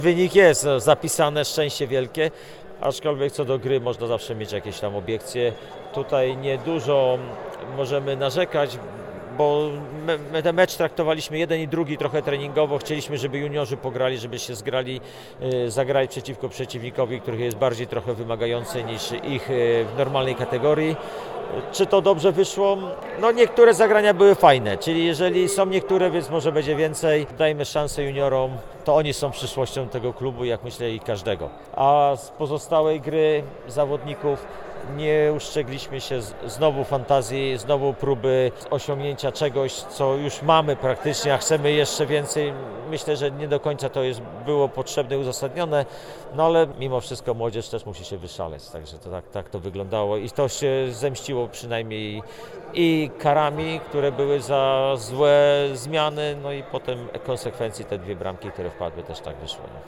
Wynik jest zapisane, szczęście wielkie, aczkolwiek co do gry można zawsze mieć jakieś tam obiekcje. Tutaj niedużo możemy narzekać, bo ten mecz traktowaliśmy jeden i drugi trochę treningowo. Chcieliśmy, żeby juniorzy pograli, żeby się zgrali, zagrali przeciwko przeciwnikowi, który jest bardziej trochę wymagający niż ich w normalnej kategorii. Czy to dobrze wyszło? No niektóre zagrania były fajne, czyli jeżeli są niektóre, więc może będzie więcej, dajmy szansę juniorom, to oni są przyszłością tego klubu, jak myślę i każdego. A z pozostałej gry zawodników nie uszczegliśmy się, znowu fantazji, znowu próby osiągnięcia czegoś, co już mamy praktycznie, a chcemy jeszcze więcej. Myślę, że nie do końca to było potrzebne i uzasadnione, no ale mimo wszystko młodzież też musi się wyszaleć, także to tak to wyglądało i to się zemściło przynajmniej i karami, które były za złe zmiany, no i potem konsekwencji te dwie bramki, które wpadły, też tak wyszły.